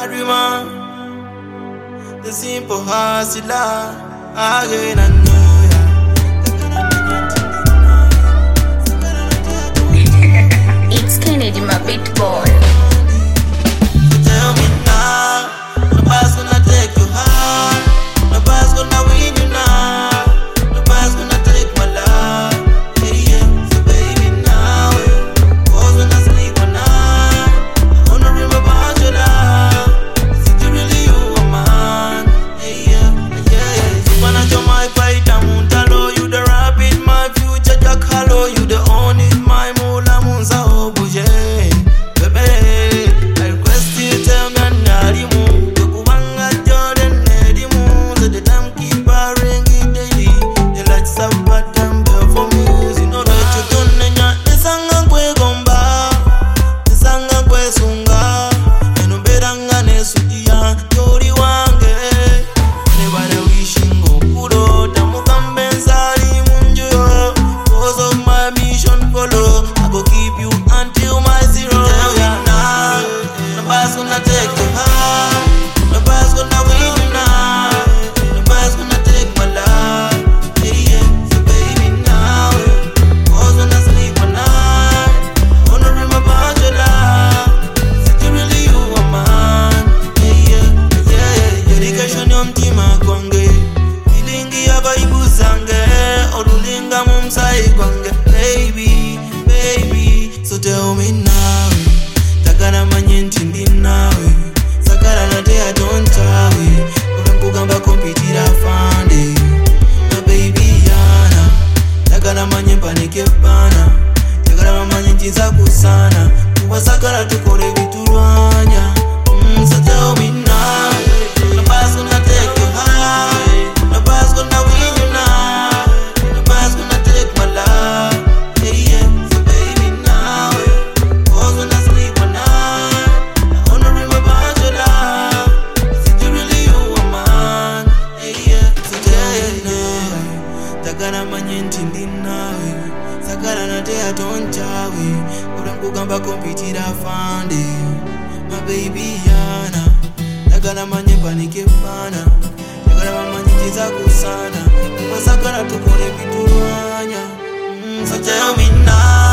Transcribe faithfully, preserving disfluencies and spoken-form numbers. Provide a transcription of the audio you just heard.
Arima, the simple hustler, again I know ya. It's Kennedy, my beat boy. So tell me now, nobody's gonna take you high, nobody's gonna win you now, nobody's gonna take my love. Yeah, yeah. So baby now, cause when I sleep at night, I wanna dream about your love. Is it really you or mine? Yeah, yeah, yeah, yeah. Supernatural my fight, I'm Montalo, you the rabbit, my future Jack Harlow, you the only my mula munza obuje. Baby, I request you tell me I'm not you. Kubanga Jordan Nedimu, so the time keep a ringing daily. The lights up but I'm there for music. No that you don't know. The sanga kwe gomba, the sanga kwe sunga. Eno beranga ne sudia, yori wange. Anybody wishing go kudo, tamukambe nsari munjuyo. Cause of my mission follow, I go keep you until my zero. Tell me now, nobody's gonna take you high, nobody's gonna win you now, nobody's gonna take my love. Yeah, yeah. So baby now, cause when I sleep at night, I wanna dream about your love. Is it really you or mine? Yeah, yeah, yeah, yeah. Dedication yomtima kwange, ilingi abaibu zange, odulinga mumsai kwange. Baby, baby, so tell me now, takana manye ntindi nawe, sakara nate atontawe, kugamba kompitira fande. My baby yana, takana manye mpanike pana, takana manye ntiza kusana, kuwa sakara tukore vitulwanya. Mm, so tell me now, nobody's gonna take you high, nobody's gonna win you now, nobody's gonna take my love. Yeah, yeah. So baby now, cause when I sleep at night, I wanna dream about your love. Is it really you or mine? Yeah, yeah. So tell me now, takana manye ntindi nawe, sakara nate atontawe, kugamba kompitira fande. My baby yana, takana manye panike pana, takana manye ntiza kusana, kuwa sakara tukore vitulwanya. Mm, so tell me now.